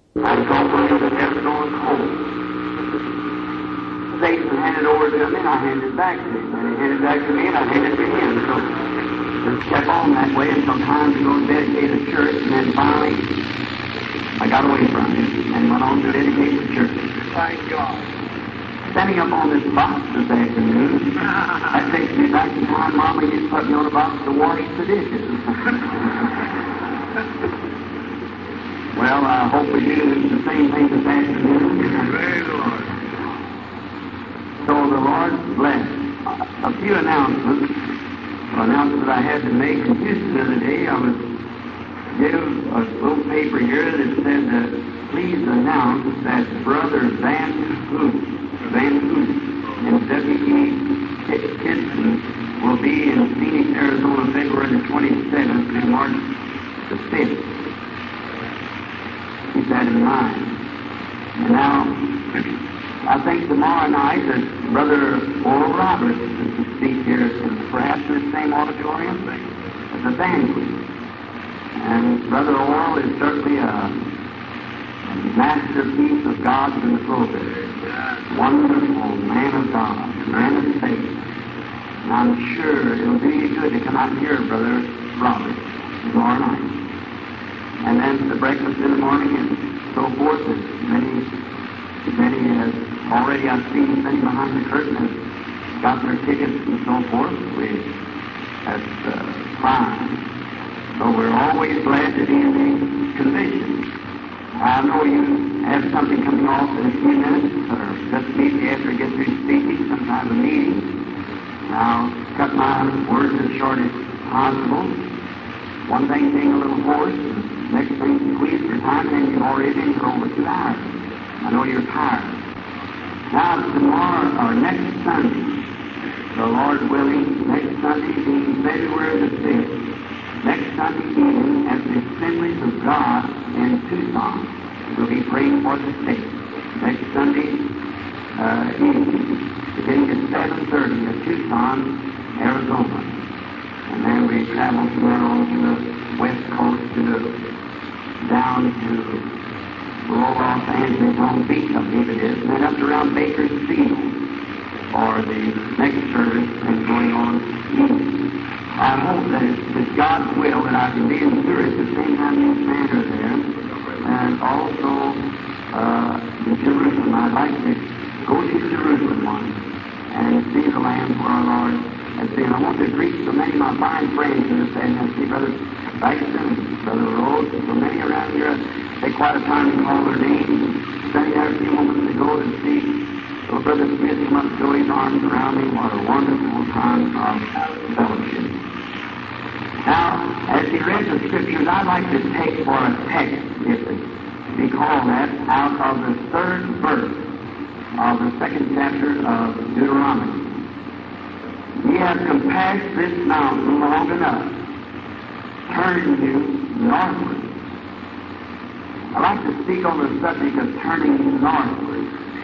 I told him that never going home. Satan handed over to me, and I handed it back to him. And he handed it back to me, and I handed it to him. So just kept on that way until time to go dedicate a church, and then finally I got away from him and went on to dedicate the church. Thank God. Standing up on this box this afternoon, that takes me back to time Mama used to put me on a box to wash the dishes. Well, I hope we do the same thing this afternoon. Praise the Lord. So the Lord bless. A few announcements that I had to make. In Houston the other day, I was given a little paper here that said, please announce that Brother Van Hoot and W.E. Kitson will be in Phoenix, Arizona, February the 27th through March the 5th. Keep that in mind. And now, I think tomorrow night that Brother Oral Roberts is to speak here, perhaps in the same auditorium as a banquet. And Brother Oral is certainly a masterpiece of God in the pulpit. Wonderful man of God, man of faith. And I'm sure it'll do you good to come out and hear Brother Roberts tomorrow night. And then the breakfast in the morning and so forth. As many as already I've seen sitting behind the curtain have got their tickets and so forth. That's fine. So we're always glad to be in the convention. I know you have something coming off in a few minutes, or just maybe after I get through speaking, some kind of a meeting. And I'll cut my words as short as possible. One thing being a little hoarse, and next thing squeeze for time, and then you've already been for over 2 hours. I know you're tired. Now, tomorrow, or next Sunday, the Lord willing, next Sunday being February the 5th, next Sunday evening at the Assemblies of God in Tucson, we'll be praying for the state. Next Sunday evening, beginning at 7:30 at Tucson, Arizona. And then we travel from there on to the west coast down to Los Angeles, Long Beach, I believe it is, and then up around Bakersfield for the next service and going on east. I hope that it's God's will that I can be in Zurich the same time you stand there, and also in Jerusalem. I'd like to go to Jerusalem once and see the land where our Lord has been. I want to greet so many of my fine friends in this and I see Brother Dyson and Brother Rhodes and so many around here. Take quite a time to call their names. Standing there a few moments ago to see little Brother Smith come up and throw his arms around me. What a wonderful time of fellowship. Now, as he read the Scriptures, I'd like to take for a text, if it be called that, out of the 3rd verse of the 2nd chapter of Deuteronomy. Ye have compassed this mountain long enough. Turn you northward. I'd like to speak on the subject of turning northward.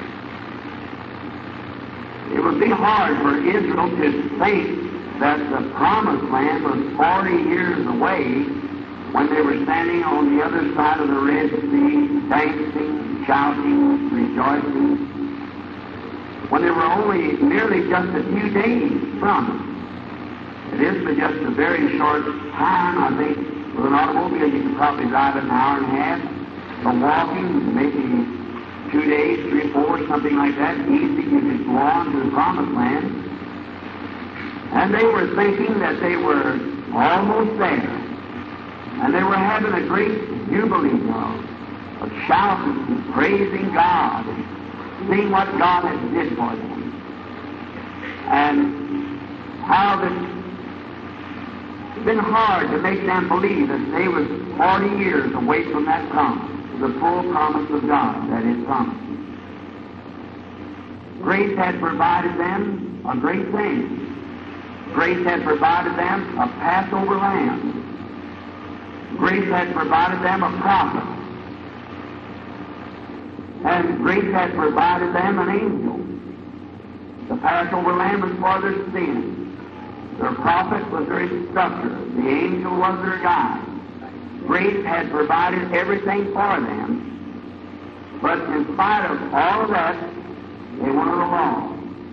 It would be hard for Israel to think that the promised land was 40 years away when they were standing on the other side of the Red Sea, dancing, shouting, rejoicing, when they were only merely just a few days from it. It is for just a very short time. I think with an automobile you could probably drive an hour and a half. For walking, maybe 2 days, 3 or 4, something like that, easy. You could go on to the promised land. And they were thinking that they were almost there. And they were having a great jubilee of shouting and praising God and seeing what God had did for them. And how it's been hard to make them believe that they were 40 years away from that promise, the full promise of God that is promised. Grace had provided them a great thing. Grace had provided them a Passover lamb. Grace had provided them a prophet. And grace had provided them an angel. The Passover lamb was for their sin. Their prophet was their instructor. The angel was their guide. Grace had provided everything for them. But in spite of all of that, they wanted a law.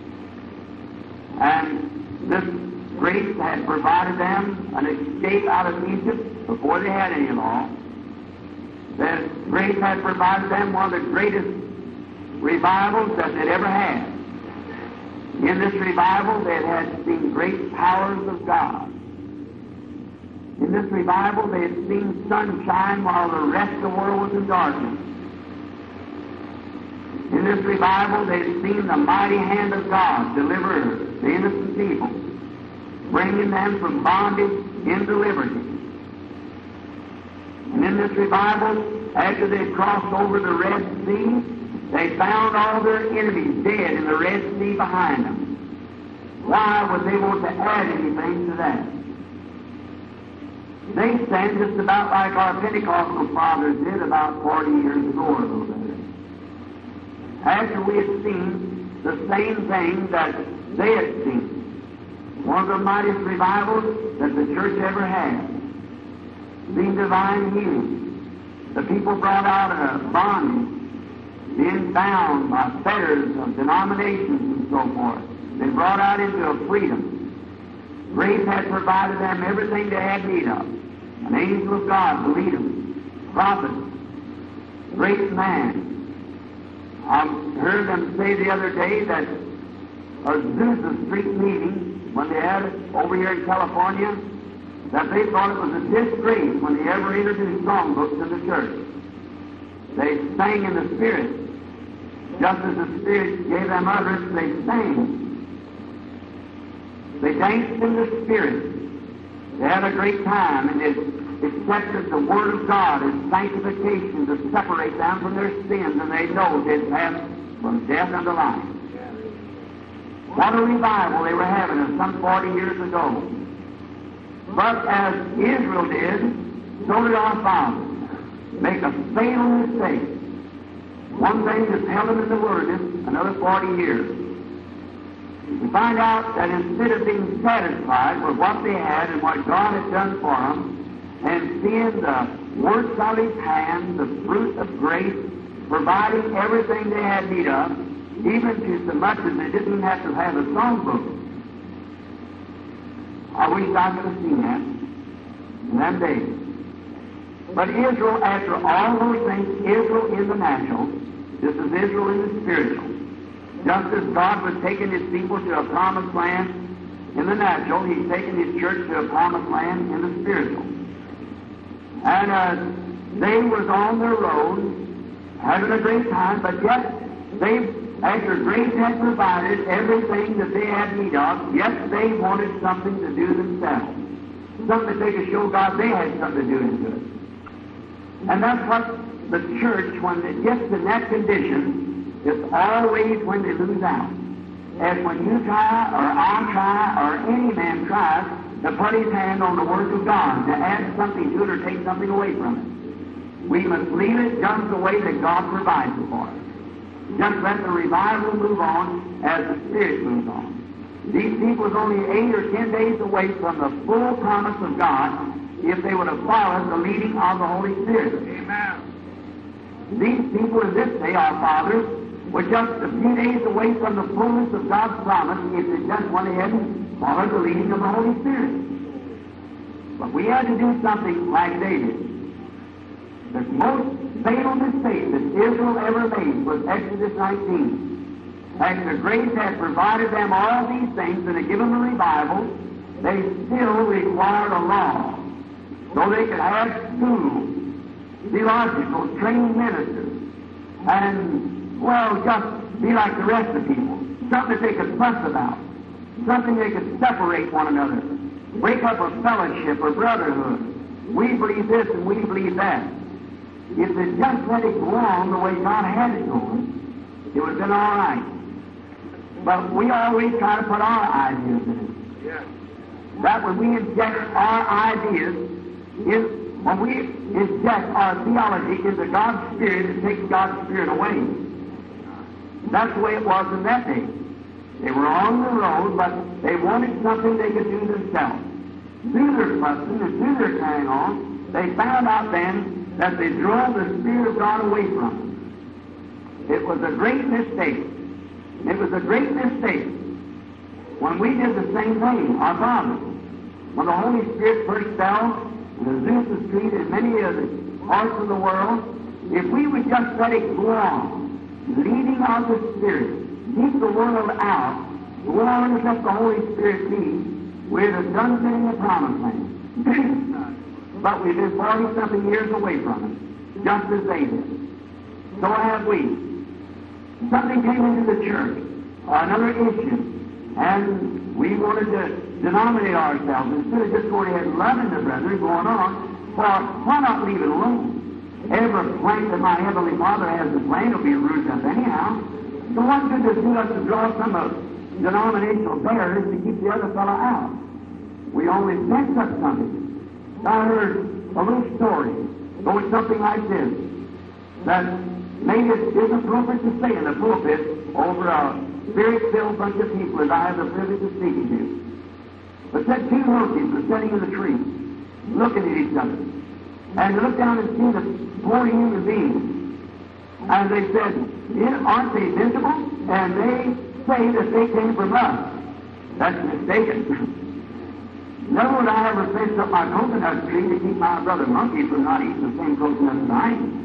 And this grace had provided them an escape out of Egypt before they had any law. This grace had provided them one of the greatest revivals that they'd ever had. In this revival, they had seen great powers of God. In this revival, they had seen sunshine while the rest of the world was in darkness. In this revival, they had seen the mighty hand of God deliver the innocent people, bringing them from bondage into liberty. And in this revival, after they crossed over the Red Sea, they found all their enemies dead in the Red Sea behind them. Why would they want to add anything to that? They stand just about like our Pentecostal fathers did about 40 years ago or a little better. After we had seen the same thing that they had seen, one of the mightiest revivals that the church ever had, being divine healing. The people brought out of bondage, being bound by fetters of denominations and so forth. They brought out into a freedom. Grace had provided them everything they had need of. An angel of God to lead them, prophets, great man. I heard them say the other day that Azusa Street meeting, when they had it over here in California, that they thought it was a disgrace when they ever introduced songbooks in the church. They sang in the Spirit. Just as the Spirit gave them utterance, they sang. They danced in the Spirit. They had a great time, and it accepted the Word of God as sanctification to separate them from their sins, and they know they'd pass from death unto life. What a revival they were having some 40 years ago. But as Israel did, so did our fathers make a fatal mistake. One thing that's held them in the wilderness another 40 years. We find out that instead of being satisfied with what they had and what God had done for them, and seeing the works of His hand, the fruit of grace, providing everything they had need of, even to so much as they didn't even have to have a songbook. I wish I could have seen that in them days. But Israel, after all those things, Israel in the natural, this is Israel in the spiritual. Just as God was taking His people to a promised land in the natural, He's taking His church to a promised land in the spiritual. And they was on their road, having a great time, but yet they, after grace had provided everything that they had need of, yet they wanted something to do themselves. Something that they could show God they had something to do into it. And that's what the church, when it gets in that condition, it's always when they lose out. As when you try, or I try, or any man tries to put his hand on the Word of God, to add something to it or take something away from it. We must leave it just the way that God provides it for us. Just let the revival move on as the Spirit moves on. These people was only 8 or 10 days away from the full promise of God if they would have followed the leading of the Holy Spirit. Amen. These people in this day, our fathers, were just a few days away from the fullness of God's promise if they just went ahead and followed the leading of the Holy Spirit. But we had to do something like they did. The most fatal mistake that Israel ever made was Exodus 19. After grace had provided them all these things and had given them a revival, they still required a law so they could have schools, theological, trained ministers, and, well, just be like the rest of the people. Something that they could fuss about. Something they could separate one another. Break up a fellowship or brotherhood. We believe this and we believe that. If they just let it go on the way God had it going, it would have been all right. But we always try to put our ideas in it. Yes. That when we inject our ideas, when we inject our theology into God's Spirit, it takes God's Spirit away. That's the way it was in that day. They were on the road, but they wanted something they could do themselves. Through their fussing and through their carrying on, they found out then that they drove the Spirit of God away from them. It was a great mistake. It was a great mistake when we did the same thing, our fathers. When the Holy Spirit first fell in Azusa Street and many of the parts of the world, if we would just let it go on, leading of the Spirit, keep the world out, go on and let the Holy Spirit be, we'd have done it in the promised land. But we've been 40-something years away from it, just as they did. So have we. Something came into the church, another issue, and we wanted to denominate ourselves. Instead of just going ahead and loving the brethren, going on, well, why not leave it alone? Every plank that my Heavenly Father has to plant will be rooted up anyhow. So what good does it do us to draw some of denominational barriers to keep the other fellow out? We only mess up something. I heard a little story going something like this, that maybe it isn't appropriate to say in the pulpit over a spirit-filled bunch of people as I have the privilege of speaking to. But said two monkeys were sitting in the tree, looking at each other. And they looked down and seen the poor human beings. And they said, aren't they visible? And they say that they came from us. That's mistaken. Never would I ever fence up my coconut tree to keep my brother monkey from not eating the same coconut as I eat.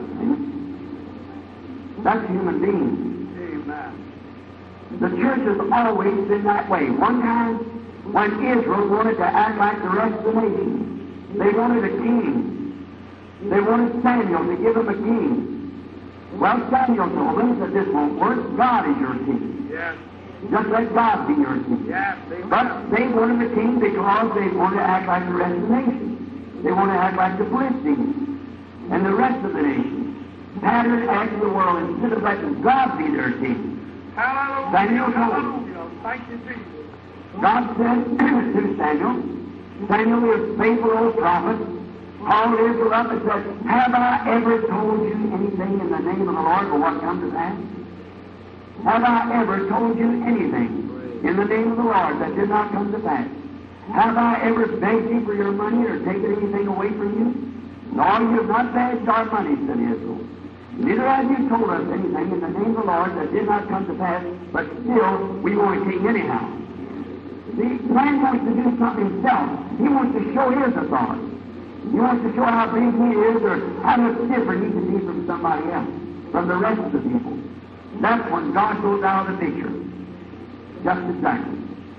That's human beings. Amen. The church has always been that way. One time, when Israel wanted to act like the rest of the nation, they wanted a king. They wanted Samuel to give them a king. Well, Samuel told them that this won't work. God is your king. Yes. Just let God be your king. Yes. But they wanted a king because they wanted to act like the rest of the nation. They wanted to act like the Philistines and the rest of the nation. Pattern after the world instead of letting God be their king. Hallelujah. Samuel told them. Hallelujah. Thank you, Jesus. God said to Samuel, Samuel is faithful old prophet, called Israel up and said, have I ever told you anything in the name of the Lord for what comes to pass? Have I ever told you anything in the name of the Lord that did not come to pass? Have I ever begged you for your money or taken anything away from you? No, you have not begged our money, said Israel. Neither have you told us anything in the name of the Lord that did not come to pass, but still we want a king anyhow. The man wants to do something himself. He wants to show his authority. He wants to show how big he is or how much different he can be from somebody else, from the rest of the people. That's when God goes out of the picture. Just exactly.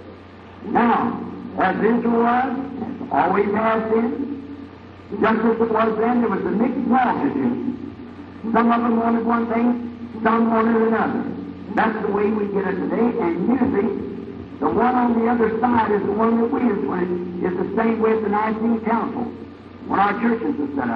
Now, as Israel was, as always has been, just as it was then, there was a mixed multitude. Some of them wanted one thing, some wanted another. That's the way we get it today, and usually the one on the other side is the one that wins when it's the same way at the Nicene Council, when our churches are set up.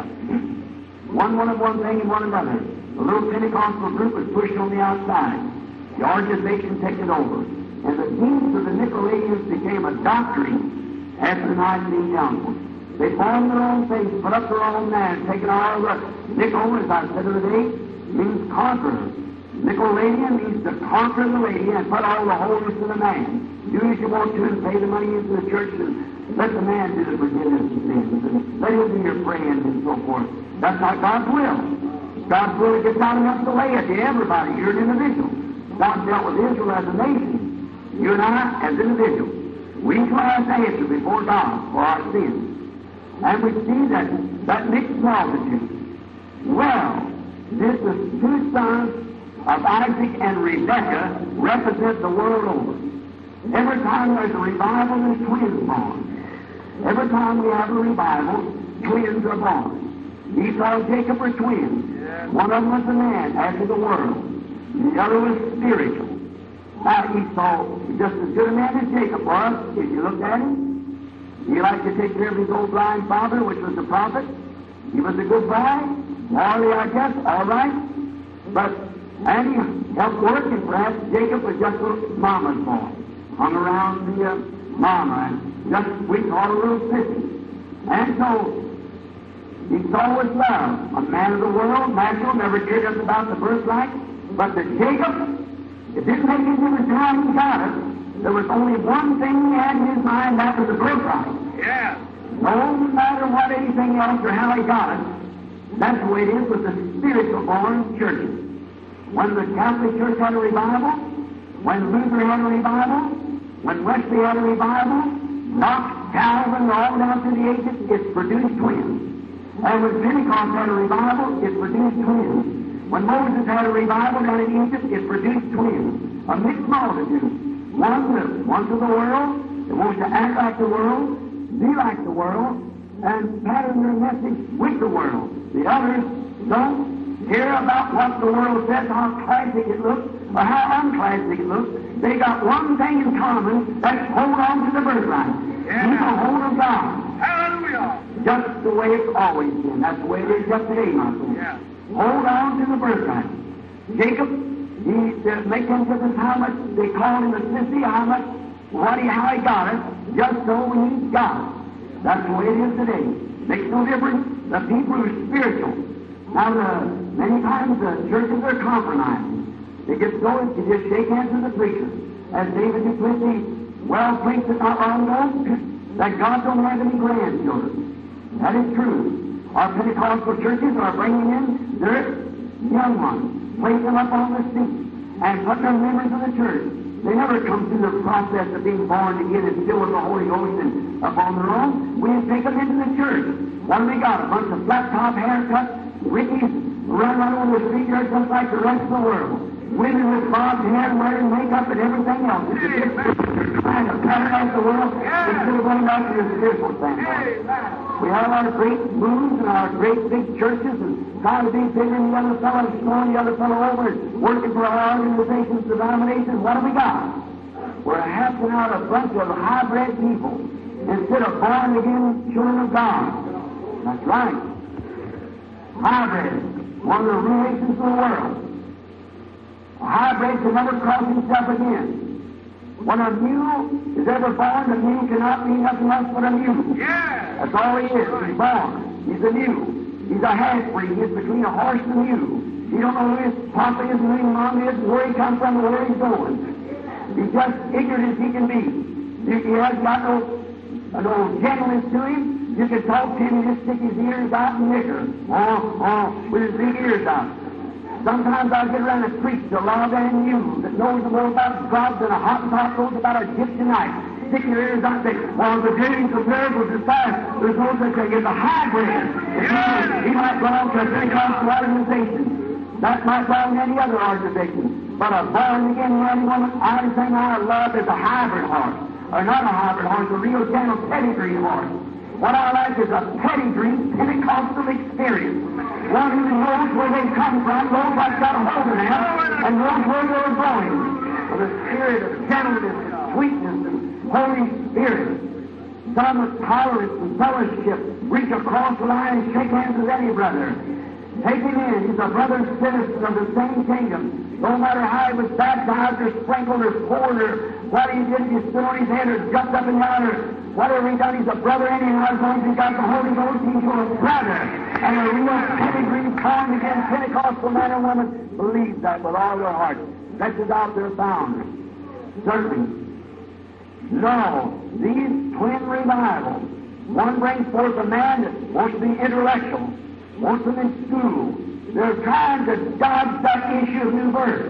One wanted one thing and one another. The little Pentecostal group was pushed on the outside. The organization took it over. And the teams of the Nicolaitans became a doctrine after the Nicene Council. They formed their own faith, put up their own man, taken all the Nicol, as I said the other day, means conqueror. Nicolaitan means to conquer the lady and put all the holiness in the man. Do as you want to and pay the money into the church and let the man do the forgiveness of sins and let him do your praying and so forth. That's not God's will. God's will is to get down enough to lay it to everybody. You're an individual. God dealt with Israel as a nation. You and I as individuals. We must answer before God for our sins. And we see that mixed multitude. Well, this is two sons of Isaac and Rebekah represent the world over. Every time there's a revival, there's twins born. Every time we have a revival, twins are born. Esau and Jacob were twins. Yes. One of them was a man after the world. The other was spiritual. Now Esau was just as good a man as Jacob was, if you looked at him. He liked to take care of his old blind father, which was the prophet. He was a good boy, morally, I guess, all right. And he helped work, and perhaps Jacob was just a mama's boy. Hung around the mama, and just we call a little sissy. And so, Esau was loved. A man of the world, natural, never cared us about the birthright. But the Jacob, it didn't make any difference how he got it. There was only one thing he had in his mind, that was the birthright. Yeah. No matter what anything else or how he got it, that's the way it is with the spiritual born churches. When the Catholic Church had a revival, when Luther had a revival, when Wesley had a revival, Knox, Calvin, all down through the ages, it's produced twins. And when Pentecost had a revival, it produced twins. When Moses had a revival down in Egypt, it produced twins. A mixed multitude. One to the world, that wants to act like the world, be like the world, and pattern their message with the world. The others don't care about what the world says, how classic it looks, or how unclassic it looks. They got one thing in common, that's hold on to the birthright. Keep a hold of God. Hallelujah. Just the way it's always been. That's the way it is just today, my friend. Yeah. Hold on to the birthright. Jacob, he make him just how much they called him a sissy, how he got it, just so he got it. That's the way it is today. Makes no difference. The people are spiritual. Now, many times the churches are compromising. They get so to just shake hands with the preacher. As David Duplessis well preached it not long ago, that God don't have any grandchildren. That is true. Our Pentecostal churches are bringing in their young ones, placing them up on the seat, and putting them members of the church. They never come through the process of being born again and filled with the Holy Ghost and upon their own. We take them into the church. What have we got? A bunch of flat-top haircuts, rickies, running around the street there just like the rest of the world. Women with bobbed hair, wearing makeup and everything else. Trying to pattern out the world instead of going out to the spiritual standpoint. We have our great moves and our great big churches and trying to be bigger than the other fellow and throwing the other fellow over and working for our organizations, denominations. What have we got? We're hatching out a bunch of hybrid people instead of born-again children of God. That's right. Hybrid. One of the relations of the world. A hybrid can never cross himself again. When a mule is ever born, the mule cannot be nothing else but a mule. Yeah. That's all he is. He's born. He's a mule. He's a half-breed. He's between a horse and a mule. He don't know who his papa is, who his mom is, where he comes from, or where he's going. He's just ignorant as he can be. He has got no gentleness to him. You can talk to him and just stick his ears out and nigger. With his big ears out. Sometimes I'll get around and preach to a log-and mule that knows more about God than a Hottentot knows about a gypsy knife. Stick your ears out and say, well, the doings of miracles is fast. There's no such thing as a hybrid. He might belong to a Pentecostal organization. That might belong to any other organization. But a born-again man and woman, only thing I love is a hybrid horse. Or not a hybrid horse, a real gentle pedigree horse. What I like is a pedigree Pentecostal experience. One who knows where they come from, knows what's got a hold of them, and knows where they're going. With a spirit of gentleness and sweetness and Holy Spirit. Some with tolerance and fellowship reach across the line and shake hands with any brother. Take him in. He's a brother citizen of the same kingdom. No matter how he was baptized or sprinkled or poured or what he did, he stood on his head or jumped up and down or whatever he done, he's a brother anyhow. As long as he got the Holy Ghost, he's your brother. And a real pedigree, born again Pentecostal man and woman believes that with all their heart. That's out their boundaries. Certainly. No, these twin revivals. One brings forth a man that wants to be intellectual. Wants them in school. They're trying to dodge that issue of new birth.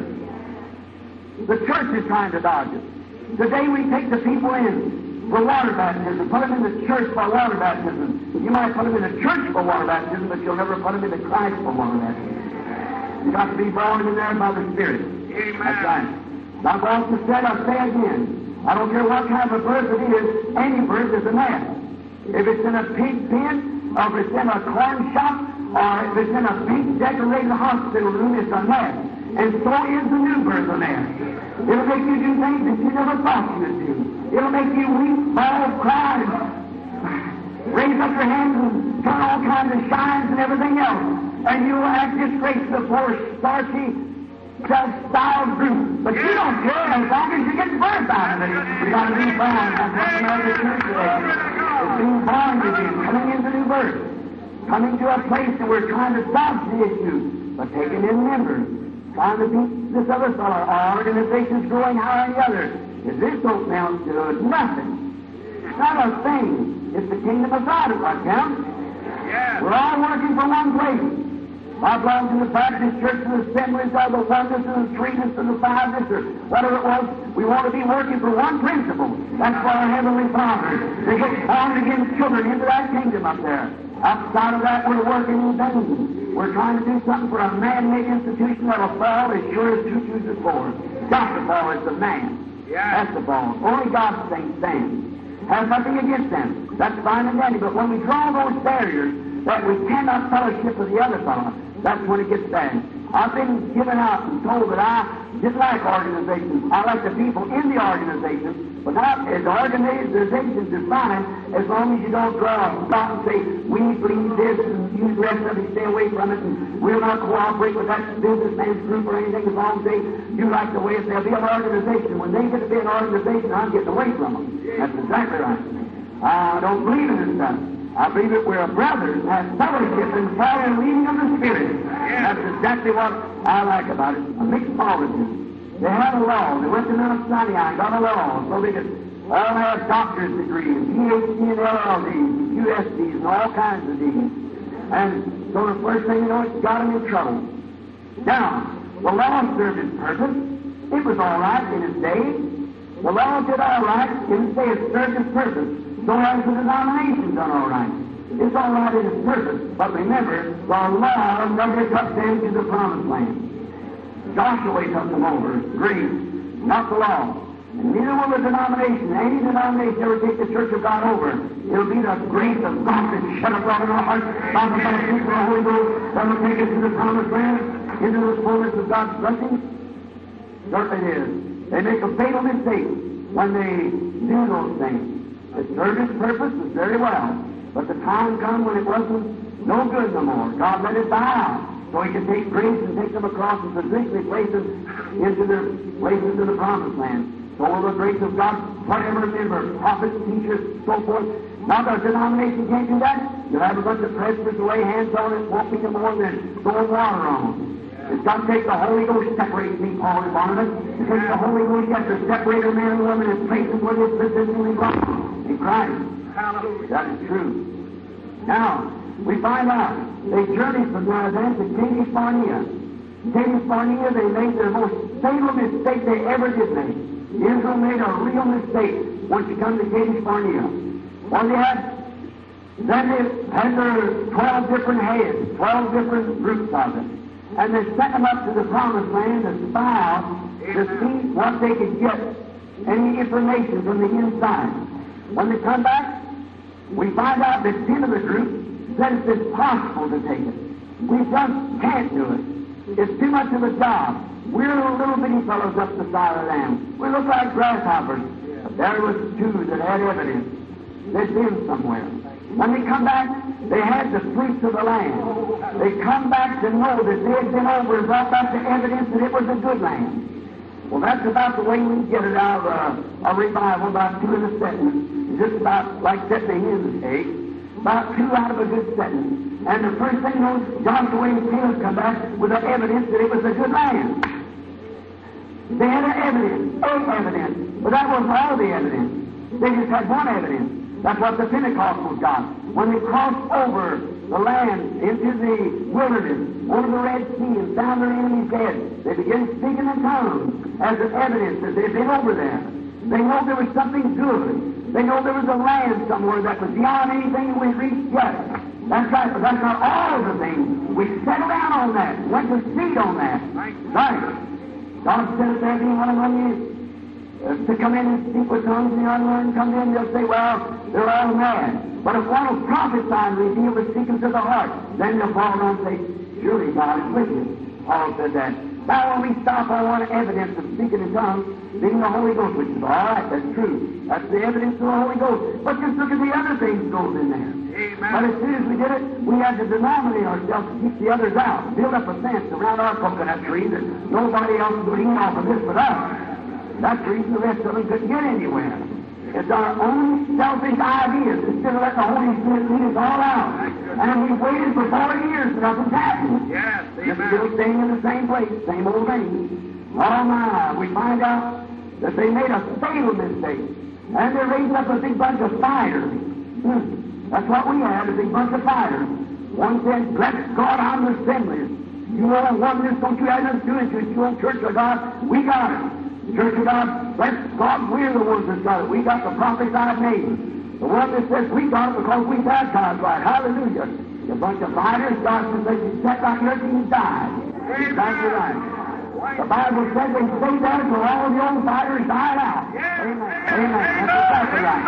The church is trying to dodge it. Today we take the people in for water baptism, put them in the church for water baptism. You might put them in the church for water baptism, but you'll never put them in the Christ for water baptism. You've got to be born in there by the Spirit. Amen. That's right. Now, God said, I'll say again, I don't care what kind of a birth it is, any birth is a nest. If it's in a pig pen, or if it's in a corn shop, or if it's in a big decorated hospital room, it's a nest. And so is the new birth a nest. It'll make you do things that you never thought you would do. It'll make you weep, bawl, cry, and raise up your hands and turn all kinds of shines and everything else. And you'll act disgraced before starchy, self-styled group. But you don't care as long as you get birth out of it. You've got to be born. That's what the American church is. It's being born again, coming into new birth. Coming to a place that we're trying to dodge the issue, but taking in members, trying to beat this other fellow. Our organization's growing higher than the other. If this don't amount to nothing, not a thing. It's the kingdom of God at what counts. Yeah. We're all working for one place. I belong to the Baptist Church and the Assemblies of the Oneness and the Threeness and the Fiveness or whatever it was. We want to be working for one principle. That's for our Heavenly Father. To get born again children into that kingdom up there. Outside of that, we're working in vain. We're trying to do something for a man-made institution that'll fall as sure as two chooses four. Got to fall as the man. That's the fall. Only God's thing stands. Have nothing against them. That's fine and dandy. But when we draw those barriers that we cannot fellowship with the other fellow, that's when it gets bad. I've been given out and told that I didn't like organizations. I like the people in the organization, but not as organizations is fine as long as you don't draw a stop and say, we believe this and you the rest of it, stay away from it, and we'll not cooperate with that businessman's group or anything as long as they do like the way they'll be an organization. When they get to be an organization, I'm getting away from them. That's exactly right. I don't believe in this stuff. I believe that we're brothers and have fellowship and fire and leading of the Spirit. That's exactly what I like about it. A mixed multitude. They had a law. They went to Mount Sinai and got a law so they could all have doctor's degrees, PhD and LLDs, USDs, and all kinds of D's. And so the first thing you know, it got them in trouble. Now, the law served its purpose. It was all right in its day. The law did all right in its day. It served its purpose. So has the denomination done all right. It's all right in its purpose, but remember, the law never took them to the promised land. Joshua took them over, grace, not the law. And neither will the denomination, any denomination ever take the church of God over. It'll be the grace of God that shut up in our hearts, by the baptism of the Holy Ghost, that will take us to the promised land, into the fullness of God's blessings. Certainly it is. They make a fatal mistake when they do those things. It served its purpose very well, but the time come when it wasn't no good no more. God let it die out, so He could take grace and take them across and physically place them into the promised land. So will the grace of God, whatever member, prophets, teachers, so forth. Now the denomination can't do that. You'll have a bunch of presbyters lay hands on it, won't be no more than throwing water on them. It's got to take the Holy Ghost separate me, Paul and Barnabas. It takes the Holy Ghost, you have to separate a man and woman and place them where they're physically belong. In Christ. Hallelujah. That is true. Now, we find out they journeyed from there then to Kadesh Barnea. Kadesh Barnea, they made their most fatal mistake they ever did make. Israel made a real mistake once you come to Kadesh Barnea. Well, they had their 12 different heads, 12 different groups of them. And they sent them up to the promised land to spy out to see what they could get, any information from the inside. When they come back, we find out that 10 of the group said it's impossible to take it. We just can't do it. It's too much of a job. We're little bitty fellows up the side of them. We look like grasshoppers. But there was 2 that had evidence. They'd been somewhere. When they come back, they had the fruits of the land. They come back to know that they had been over and brought back the evidence that it was a good land. Well, that's about the way we get it out of a revival, about 2 in a setting. Just about like setting a hen's egg. About 2 out of a good setting. And the first thing you know, Joshua and Caleb come back with the evidence that it was a good land. They had an evidence, but that wasn't all the evidence. They just had one evidence. That's what the Pentecostals got. When they crossed over the land into the wilderness, over the Red Sea, and found their enemies dead, they began speaking in tongues as an evidence that they'd been over there. They know there was something good. They know there was a land somewhere that was beyond anything we reached yet. That's right, but that's not all the things. We settled down on that, went to seed on that. Right. God said if there be one among you to come in and speak with tongues, and the unlearned come in, they'll say, well, they're all mad. But if one will prophesy and reveal the secrets of the heart, then they'll fall down and say, surely God is with you. Paul said that. Now when we stop on one evidence of speaking in tongues, being the Holy Ghost, which is all right, that's true. That's the evidence of the Holy Ghost. But just look at the other things goes in there. Amen. But as soon as we did it, we had to denominate ourselves to keep the others out. Build up a fence around our coconut tree that nobody else would eat off of this but us. That's the reason the rest of them couldn't get anywhere. It's our own selfish ideas instead of letting the Holy Spirit lead us all out. And we've waited for 40 years and nothing's happened. Yes, just still staying in the same place, same old thing. Oh my, we find out that they made a fatal mistake. And they're raising up a big bunch of fighters. That's what we had, a big bunch of fighters. One said, bless God, I'm the sinless. You want oneness, don't you have nothing to do with it. You want Church of God, we got it. Church of God, bless God, we're the ones that got it. We got the prophesied name. The one that says we got it because we baptized right. Hallelujah. A bunch of fighters, God says they can set like yours and you died. Exactly right. The Bible says they stay there till all the old fighters died out. Amen. Amen. That's exactly right.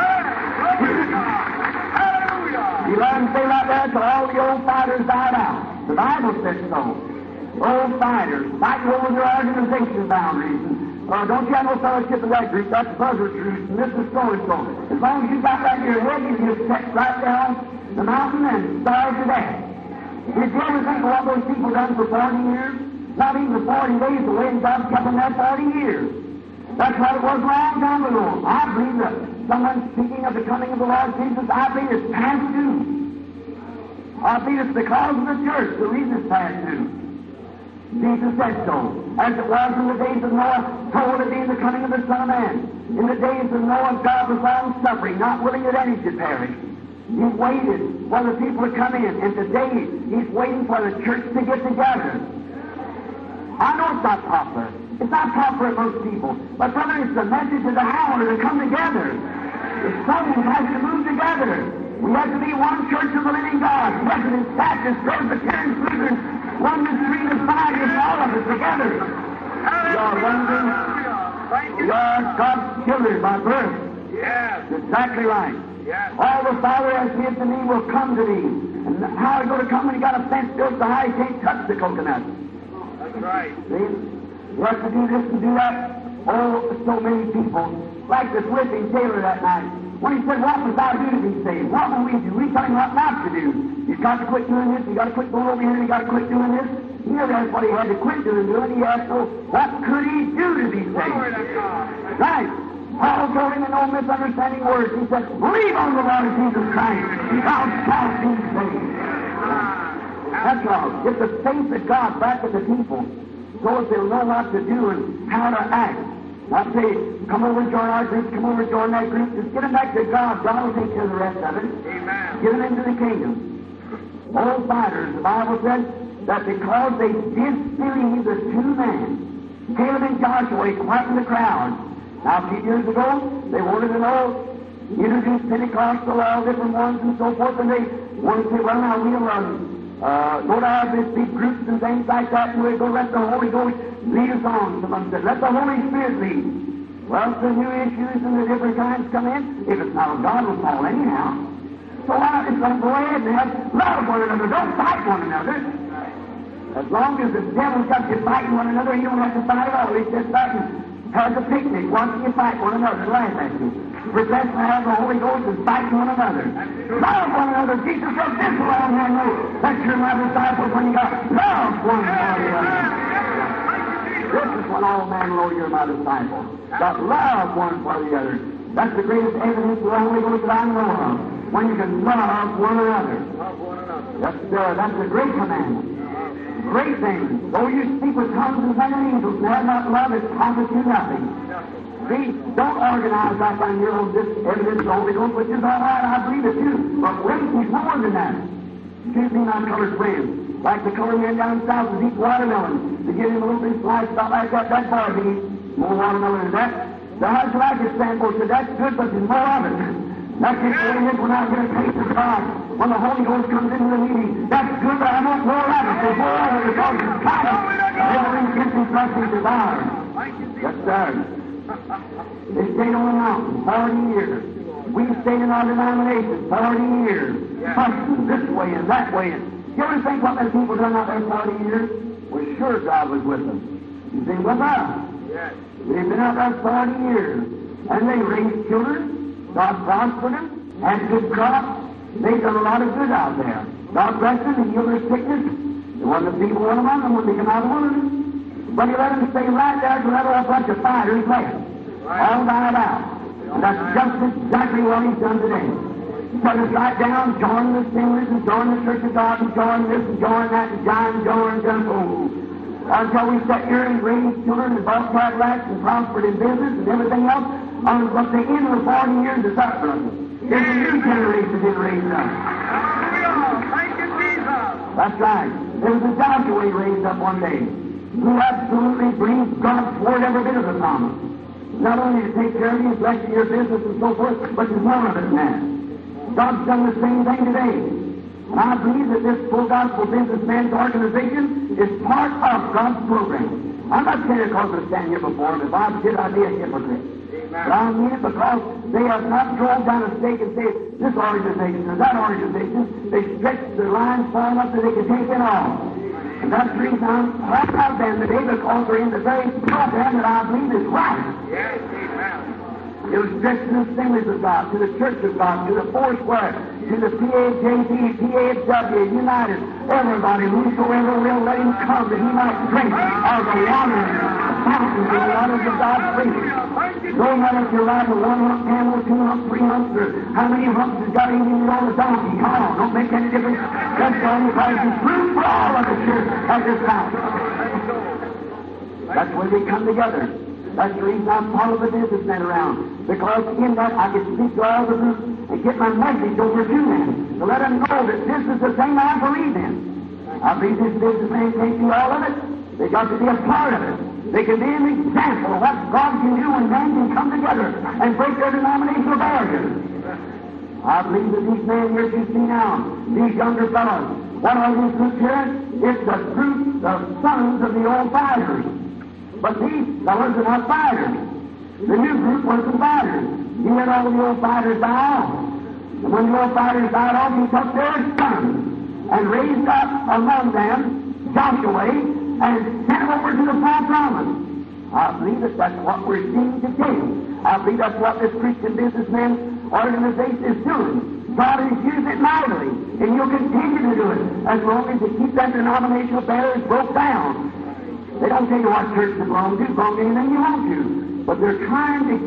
You let them stay like that till all the old fighters died out. The Bible says so. Old fighters fighting over their organization boundaries. Don't you have no fellowship in that group? That's Buzzard Truth, and this is so-and-so. As long as you got that in your head, you can just set right down the mountain and starve to death. Did you ever think of what those people done for 40 years? Not even for 40 days, the way God kept them there 40 years. That's what it was long time ago. I believe that someone speaking of the coming of the Lord Jesus, I believe it's past due. I believe it's because of the church, the reason it's past due. Jesus said so. As it was in the days of Noah, so will it be in the coming of the Son of Man. In the days of Noah, God was long-suffering, not willing that any should perish. He waited for the people to come in, and today He's waiting for the church to get together. I know it's not popular. It's not popular with most people. But brother, it's the message of the hour to come together. The souls has to move together. We have to be one church of the living God. Methodists, Baptists, Presbyterians, Lutherans, one to three to five, it's all of us together. We are one group. We are God's children by birth. Yes. Exactly right. Yes. All the Father has given to me will come to thee. And how are you going to come when you got a fence built so high you can't touch the coconut? That's right. See? You have to do this and do that. Oh, so many people. Like the whipping Taylor that night. When he said, what must I do to be saved? What will we do? We tell him what not to do. You've got to quit doing this. You've got to quit going over here. You've got to quit doing this. He never asked what he had to quit doing. He asked, oh, what could he do to be saved? Right. Paul told him in no misunderstanding words. He said, believe on the Lord Jesus Christ. Thou shalt be saved. That's all. Get the faith of God back with the people so that they'll know what to do and how to act. I say, come over and join our group, come over and join that group. Just get them back to God. God will take care of the rest of it. Amen. Get them into the kingdom. Old fighters, the Bible says that because they disbelieved the two men, Caleb and Joshua, quieted the crowd. Now, a few years ago, they wanted to know, introduce Pentecostal, all different ones and so forth, and they wanted to say, well, now we'll go to our big groups and things like that, and we'll go let the Holy Ghost lead us on. Someone said, let the Holy Spirit lead. Well, the new issues and the different kinds come in. If it's not of God, it'll fall anyhow. So why not just let them go ahead and have love one another? Don't fight one another. As long as the devil's got you fighting one another, you don't have to fight at all. He just sat and has a picnic, watching you fight one another and laugh at you. Profess to have the Holy Ghost and fight one another. Love one another. Jesus said this around here, no. That's your my disciples when you got love one another. This is when all men know you're my disciples. Got love one for the other. That's the greatest evidence of the Holy Ghost that I know of. When you can love one another. That's a great commandment. Great thing. Though you speak with tongues and send angels and have not love, it profits you nothing. See, don't organize like on your own this evidence of the Holy Ghost, which is all right, I believe it too. But wait, he's more than that. Excuse me, my colored friends. Like the colored man down south is eat watermelon. To give him a little bit of slice, stuff like that, that boy can eat more watermelon than that. The husband like his standpoint said, that's good, but there's more of it. That's just the way it is when I get a taste of God. When the Holy Ghost comes into the meeting, that's good, but I want more of it. There's more of it because it's power. Everything gets his blessings devoured. Yes, sir. They stayed on the mountain 40 years. We stayed in our denomination 40 years. Fussing this way and that way. You ever think what those people done out there 40 years? Well, sure God was with them. You think, with us? Yes. They've been out there 40 years. And they raised children. God prospered them, had good crops. They've done a lot of good out there. God blessed them and healed their sickness. There wasn't a feeble one among them when they come out of one of them. But he let them stay right there to let a bunch of fighters left. All died out. And that's just exactly what he's done today. He set us right down, join the singers and join the Church of God and join this and join that and join. Until we sat here and raised children and bought Cadillacs and prospered in business and everything else. But the end of the 40 years is up, brother. There's a new generation being raised up. Hallelujah! Thank you, Jesus! That's right. There was a Joshua he raised up one day who absolutely believed God's word every bit of the promise. Not only to take care of you, bless your business and so forth, but there's more of it than that. God's done the same thing today. And I believe that this full gospel businessman's organization is part of God's program. I'm not saying it because I stand here before him. If I did, I'd be a hypocrite. But I mean it because they have not drawn down a stake and say, this organization or that organization. They stretch their lines far enough that they can take it all. And that's the reason I'm right out there today, because they're in the very program that I believe is right. Yes, amen. It was stretched to the Assemblies of God, to the Church of God, to the Foursquare, to the PAJD, PAW, United, everybody, whosoever will, let him come that he might drink of the water, the fountains, and the waters of God's free. No matter if you're riding a one-hump camel, two-hump, three-humps, or how many humps has got anything on the donkey. Come on, don't make any difference. That's the only place is true for all of the church at this time. That's where they come together. That's the reason I follow the businessmen around. Because in that I can speak to all the groups and get my message over to them, to let them know that this is the thing I believe in. I believe this businessman can't do all of it. They got to be a part of it. They can be an example of what God can do when men can come together and break their denominational barriers. I believe that these men here you see now, these younger fellows, what are these groups here? It's the group, the sons of the old fighters. But these fellows are not fighters. The new group wasn't fighters. He let all the old fighters die off. And when the old fighters died off, he took their sons and raised up among them Joshua and sent him over to the full promise. I believe that that's what we're seeing today. I believe that's what this Christian businessman organization is doing. God is using it mightily, and He'll continue to do it as long as they keep that denominational barriers broke down. They don't tell you what church to belong to anything you want to. But they're trying to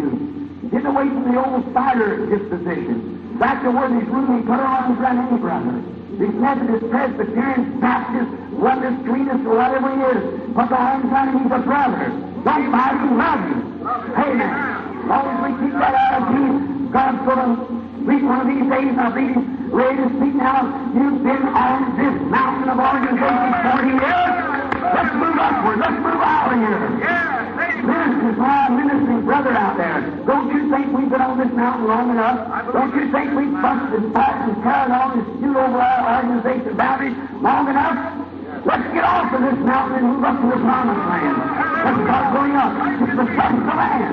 get away from the old fighter disposition. Back to where these roomy put arms around any brother. These Methodist, Presbyterians, Baptists, Oneness, Treatise, or whatever he is, put the arms around him, he's a brother. Don't fight him, love him. Amen. As long as we keep that attitude, God's going to reach one of these days, and I'll be ready to speak now. You've been on this mountain of organization 40 years. Let's move upward. Let's move out of here. This is my ministering brother out there. Don't you think we've been on this mountain long enough? Don't you think we've busted and fought and carried on and stood over our organization boundaries long enough? Let's get off of this mountain and move up to the promised land. That's God going up. It's the successful land.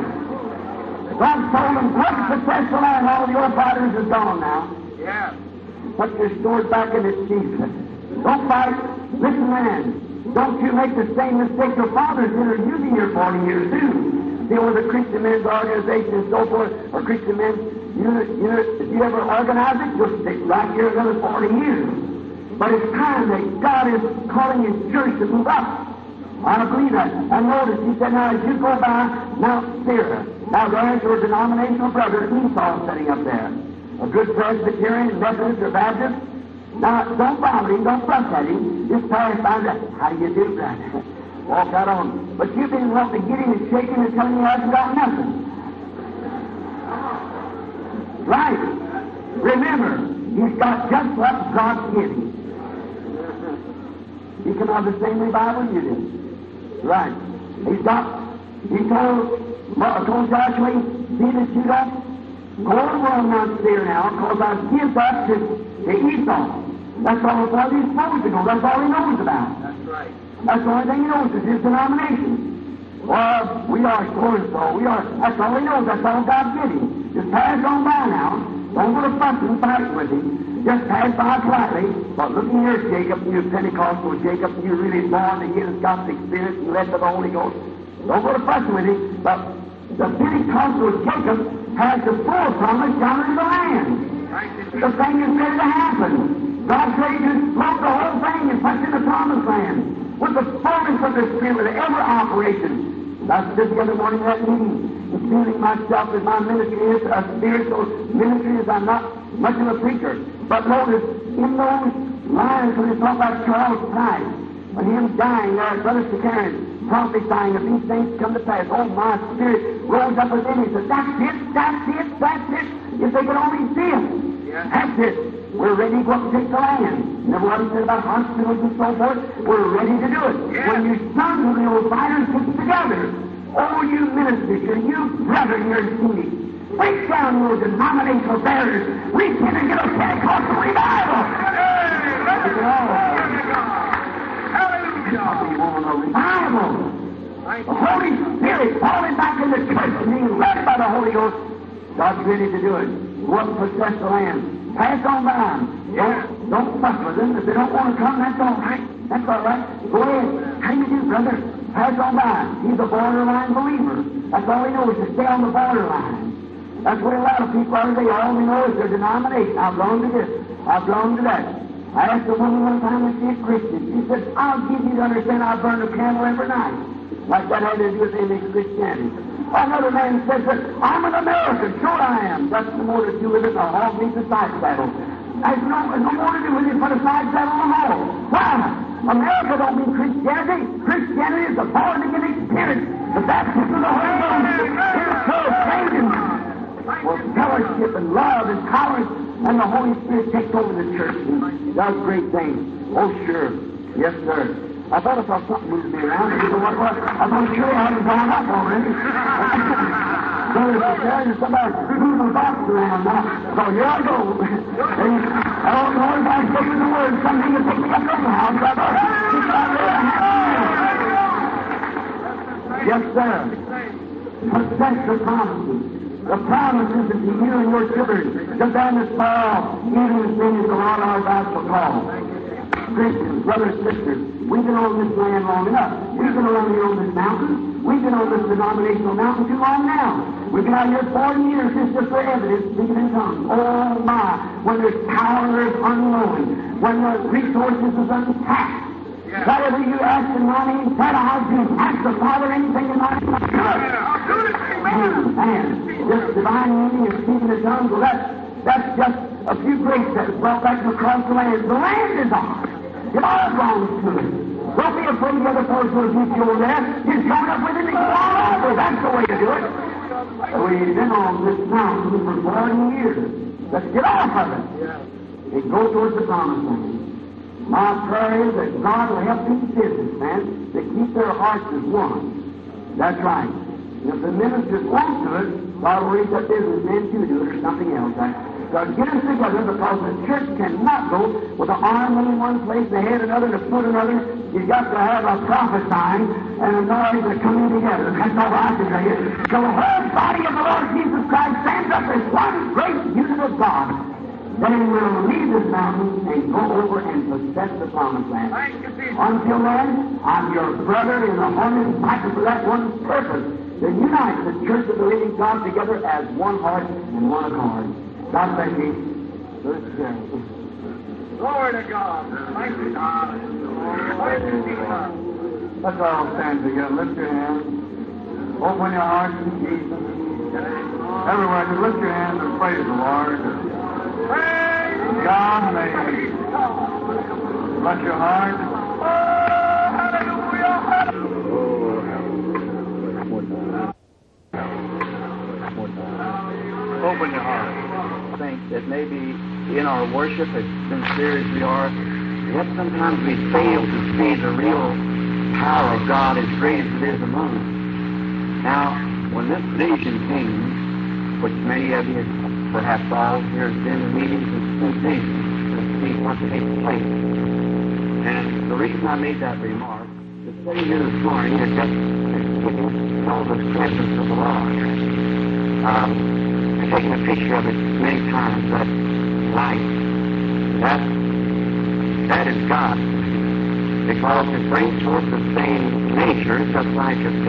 God told them, what's the successful land? All the old fighters is gone now. Yeah. Put your sword back in its sheath. Don't fight. Listen, man. Don't you make the same mistake your fathers did, or you've been here 40 years too. Deal with a Christian men's organization and so forth, or Christian men's unit. If you ever organize it, you'll stick right here another 40 years. But it's time that God is calling His church to move up. I believe that. And notice, He said, now as you go by Mount Seir, now there's your denominational brother Esau sitting up there. A good Presbyterian, Methodist, or Baptist. Now, don't bother him, don't fuss at him. Just pass by that. How do you do, brother? Walk right on. But you've been wanting to get him and shake him and tell him he hasn't got nothing. Right. Remember, he's got just what God gives him. He come out of the same revival you did. Right. He told Joshua, see the Judah, go over on Mount Seir now, because I've given that to Esau. That's all he's supposed to go. That's all he knows about. That's right. That's the only thing he knows is his denomination. Well, we are so-and-so. That's all he knows. That's all God gives him. Just pass on by now. Don't go to fuss and fight with him. Just pass by politely. But look in here, Jacob, you Pentecostal Jacob, you really born again, has got the experience and led by the Holy Ghost. Don't go to fuss with him. But the Pentecostal Jacob has the full promise down in the land. The thing is ready to happen. God's ready to explode the whole thing and put in the promised land with the fullness of the Spirit, with every operation. I stood the other morning at that meeting and feeling myself as my ministry is a spiritual ministry, as I'm not much of a preacher. But notice, in those lines when they talk about Charles Price, when him dying there, Brother Sakarin prophesying if these things come to pass, oh, my spirit rose up within me and said, that's it. If they could only see it. Yeah. That's it. We're ready to go up and take the land. Remember what he said about hospitals and so forth? We're ready to do it. Yeah. When you sung with the old fighters together, oh, you ministers, and you brethren here in Phoenix, break down your denominational barriers. Repent and get a Pentecostal revival. Hallelujah. We want a revival. The Holy Spirit falling back in the church and being led by the Holy Ghost. God's ready to do it. Go up and possess the land. Pass on by them. Don't fuss with them. If they don't want to come, that's all right. That's all right. Go ahead. How do you do, brother? Pass on by. He's a borderline believer. That's all he knows, is to stay on the borderline. That's what a lot of people are. They all they know is their denomination. I belong to this. I belong to that. I asked a woman one time when she was Christian. She said, I'll give you to understand I'll burn a candle every night. Like that had to do with anything Christianity. Another man says that I'm an American. Sure I am. That's no more to do with it than a hog needs a side saddle. There's no more to do with it but a side saddle on a hog. Why? America don't mean Christianity. Christianity is a born-again experience. The baptism of the Holy Ghost. It's so changing. Well, fellowship and love and tolerance, and the Holy Spirit takes over the church and does great things. Oh, sure. Yes, sir. I thought I saw something moving me around. You know what it was? I thought sure I hadn't gone up already. So there's somebody moving the box around now. So here I go. And I don't know if I'm taking the word. Something to pick me up anyhow. So I thought, yes, sir. Possess the promises. The promises that to you and your children, to them as far, even as many as the Lord our God shall call. Christians, brothers, sisters, we've been on this land long enough. We've been around here on this mountain. We've been on this denominational mountain too long now. We've been out here 40 years. This is just for evidence, speaking in tongues. Oh, my. When there's power, there's unknowing. When the resources is untapped. Yeah. Whatever you ask in my name, tell how you ask the Father anything in my name. Man, this divine meaning of speaking in tongues, well, that's just a few grapes that was brought back from across the land. The land is ours. It all belongs to it. Don't be afraid the other fellows will get you over there. You're coming up with it and go all over. That's the way to do it. We've been on this mountain for 40 years. Let's get off of it and go towards the promised land. My prayer is that God will help these businessmen to keep their hearts as one. That's right. And if the ministers won't do it, God will raise up businessmen to do it or something else. So get us together, because the church cannot go with an arm in one place, the head another, and a foot another. You've got to have a prophesying and a noise that coming together. That's all I can tell you. So the whole body of the Lord Jesus Christ stands up as one great unit of God. Then we'll leave this mountain and go over and possess the promised land. Until then, I'm your brother in the harness fighting for that one purpose, to unite the church of the living God together as one heart and one accord. God bless you. Glory to God. Thank you, God. Let's all stand together. Lift your hands. Open your hearts to Jesus. Everywhere, just lift your hands and praise the Lord. God may bless your heart. Open your heart. Think that maybe in our worship, as sincere as we are, yet sometimes we fail to see the real power of God as great as it is among us. Now, when this vision came, which many of you, perhaps all here, has been in meetings and visions to see what takes place. And the reason I made that remark, the sitting here this morning is just all the presence of the Lord. I've taken a picture of it many times, that light, that is God. Because it brings forth the same nature, just like if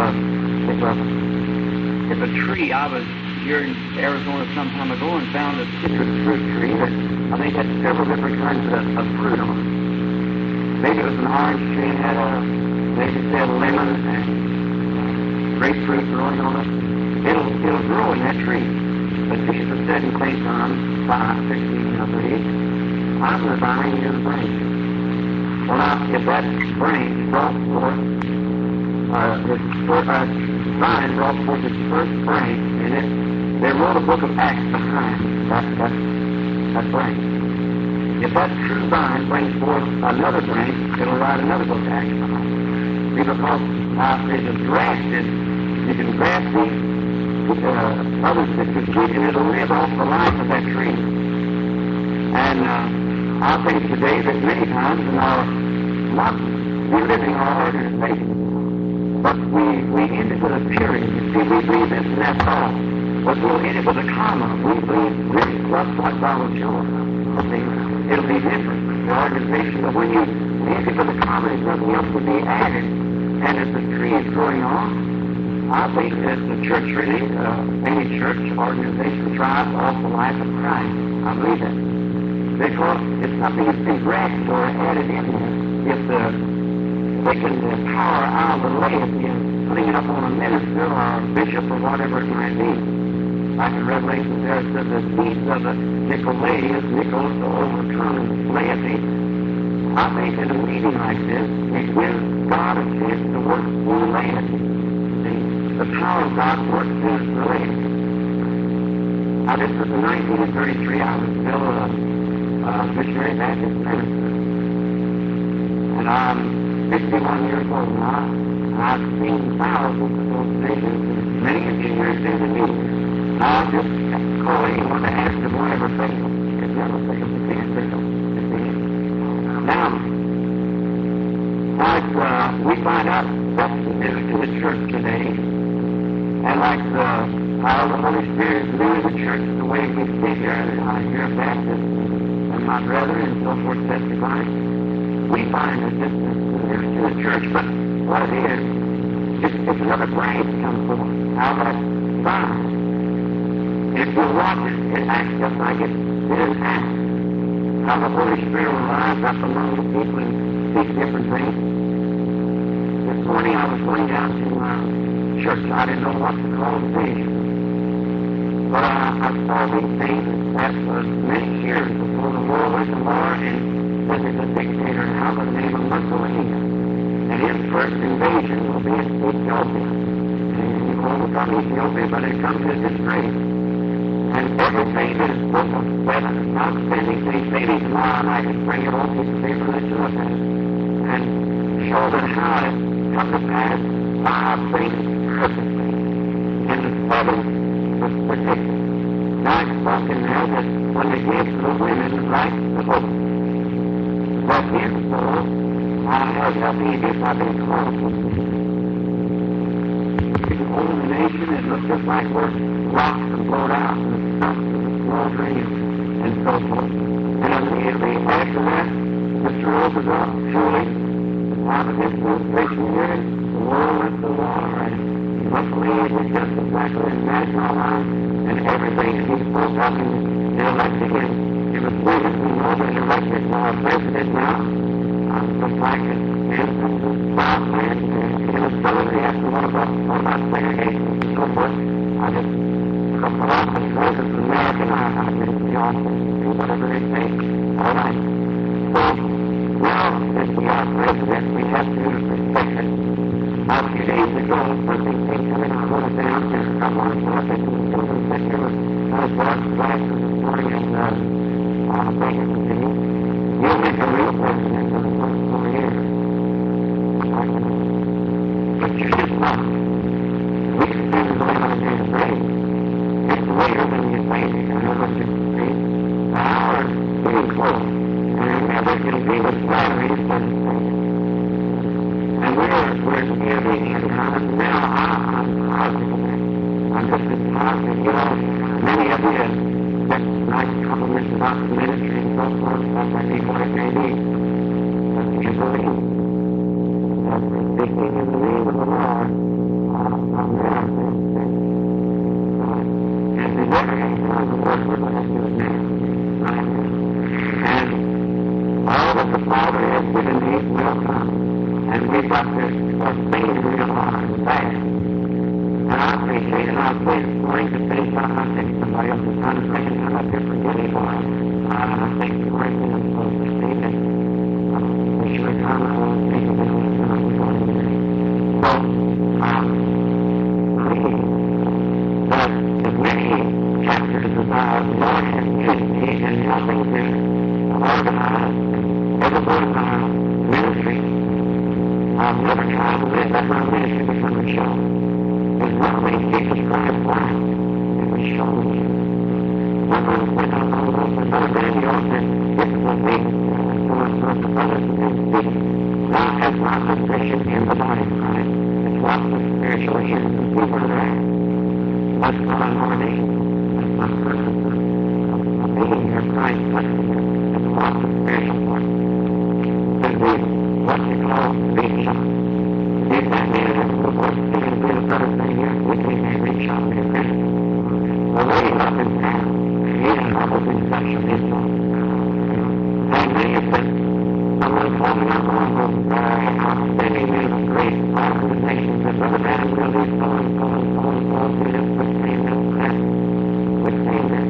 a tree. I was here in Arizona some time ago and found a citrus fruit tree that I think had several different kinds of fruit on it. Maybe it was an orange tree, had maybe it had lemon and grapefruit growing on it. It'll grow in that tree. But Jesus said in St. John 5:16, I believe, I'm the vine, you're the branch. Well, now, if that branch brought forth, vine brought forth its first branch, and they wrote a book of Acts behind that branch. If that true vine brings forth another branch, it'll write another book actually. Because there's a grafted, you can graft these other citrus trees and it'll live off the life of that tree. And I think today that many times in our not reliving our organization, but we end it with a period. You see, we believe this and that's all. But we'll end it with a comma. We believe this plus what God will show us. It'll be different, the organization. But when you end it with a comma, there's nothing else to be added. And as the tree is growing on, I think that the church really, any church organization thrives off the life of Christ. I believe that. Because it's something that's been grafted or added in there. If taking the power out of the laity and putting it up on a minister or a bishop or whatever it might be. Like in Revelation there it says the seeds of the Nicolaitans, Nicholas, to overcome laity. I think in a meeting like this, it gives God a chance to work through laity. See, the power of God works through the laity. Now this was in 1933. I was still a missionary Baptist minister. And I'm 61 years old now. I've seen thousands of those visions, and many of you years in the meeting. Now I'm just calling what I asked them whatever fails. It never fails. It can't fail. Now, like we find out what's new to the church today, and like how the Holy Spirit is new in the church, the way we sit here, and I hear Baptists and my brethren and so forth testifying, we find that this is new to the church. But what it is, it's another branch comes forth out of that vine. If you watch it, it acts just like it did act. How the Holy Spirit will rise up among the people and speak different things. This morning I was going down to church. I didn't know what to call the vision. But I saw these things that was many years before the world went to war and was a dictator now by the name of Mussolini. And his first invasion will be in Ethiopia. And he will come to Ethiopia, but it comes to disgrace. And everything that is book of weapons, outstanding things, maybe tomorrow night I can bring it on piece of paper and let you look at it. And show them how it comes to pass, five things perfectly. And the seventh was predicted. Now it's spoken now that when they gave to the women the right to vote, that is so, I have nothing against I've been called. The whole nation, it looks just like we're rocks and blowed out and stuff and smoldering and so forth. And immediately after that, Mr. Roosevelt, truly, the time of his administration here, the world went to war, and luckily it was just exactly as national line, and everything that he spoke of and elected him. It was William who was elected our president now. Looks like it is some Southland and instability after what about segregation and so forth. I just come along and say this is American. I didn't see also do whatever they say. All right. So now that we are president, we have to respect it. A few days ago, something came to me, and I wrote it down here. I wanted to look at the children that here was brought to glasses this morning and thank you for me. You'll make a real president for the first 4 years. But you just not. We can do the way I'm doing great. It's later than you think. I know what you're saying. The hour is getting close. And never can be with flattery is what it's saying. And we're giving and now I'm positive. I'm just as positive. You know, many of you get nice compliments about the ministry and so forth, stuff like people like they need. But you believe that we're speaking in the name of the Lord on their things. And the never has come the word we're going to do it now. Right? And all that the Father has given me will come. And we've got this thing we are bad. And I appreciate it. I was going to finish up. I think somebody else is trying to bring it out of different getting on. I think you're right in the post to see that. We should come and all speak of it all the time. So, believe that the many chapters about Lord has given me and helping to organize show. There's one way Jesus Christ life. It was shown. Someone went on another man, he also this is a big source of the brothers and sisters. God has not the Christian in the body of Christ. It's what the spiritual is. People are there. What's not our name? That's not person. Being here, Christ, what's here? It's what the spiritual part. Could be what you call reach up. If that man is the worst thing to do, brother, thing here, we can't reach up and get ready. The way up is down. He didn't have a conception of himself. And many of them, someone coming up on them, standing in a great organization, that brother man will be falling, we just would say that, would say that,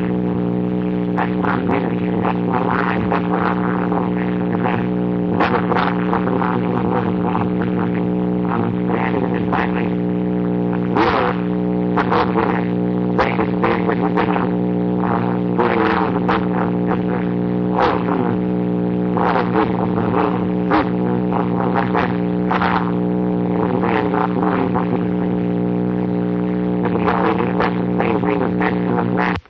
that's my ministry, that's my life, that's what I'm never brought something out of the Word of God for nothing. I'm standing and finally, we are supposed to make a stand with the window, going around the bus stop, just all from the people, the little groups, and something like that, come out, and man not knowing what he was saying. But he always said the same thing as that to him back.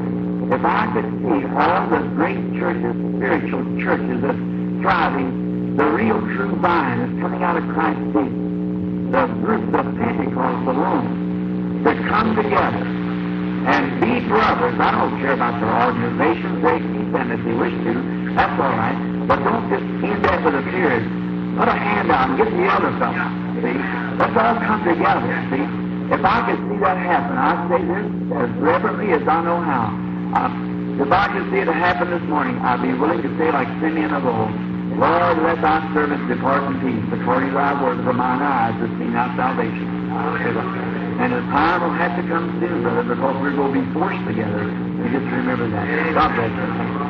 If I could see all the great churches, spiritual churches, that's thriving the real true vine is coming out of Christ's feet. The groups of Pentecost alone that come together and be brothers. I don't care about their organizations. They keep them if they wish to. That's all right. But don't just end up with a period. Put a hand out and get the other fellow. See? Let's all come together. See? If I could see that happen, I'd say this as reverently as I know how. If I could see it happen this morning, I'd be willing to say like Simeon of old, Lord, let thy servants depart in peace, according to thy word, for mine eyes have seen thy salvation. And the time will have to come soon, brother, because we're going to be forced together. You just remember that. God bless you.